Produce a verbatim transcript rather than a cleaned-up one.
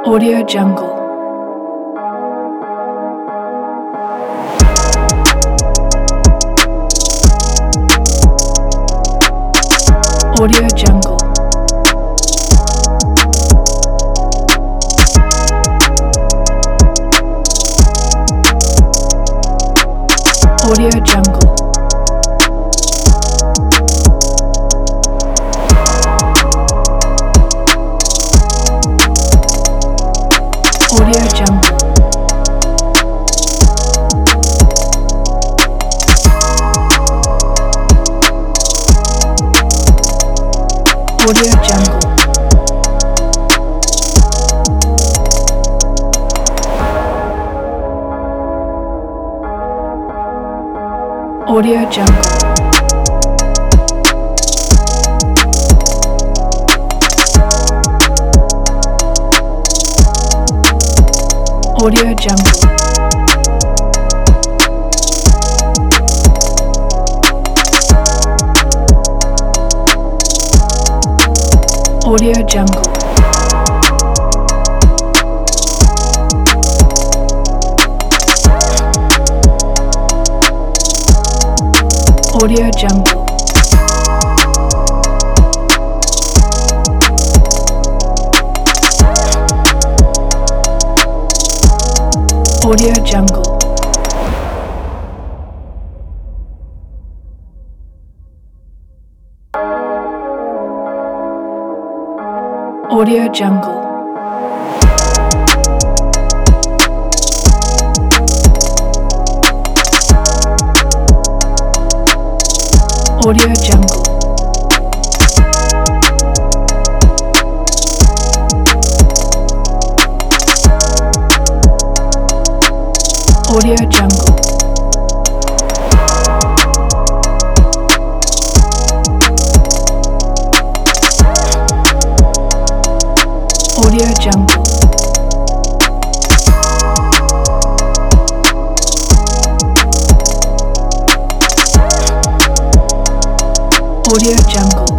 Audio Jungle. Audio Jungle. Audio Jungle. Audio Jungle. Audio Jungle. Audio Jungle. Audio Jungle. Audio Jungle. Audio Jungle. Audio Jungle. Audio Jungle. Audio Jungle. Audio Jungle. Audio Jungle. Audio Jungle.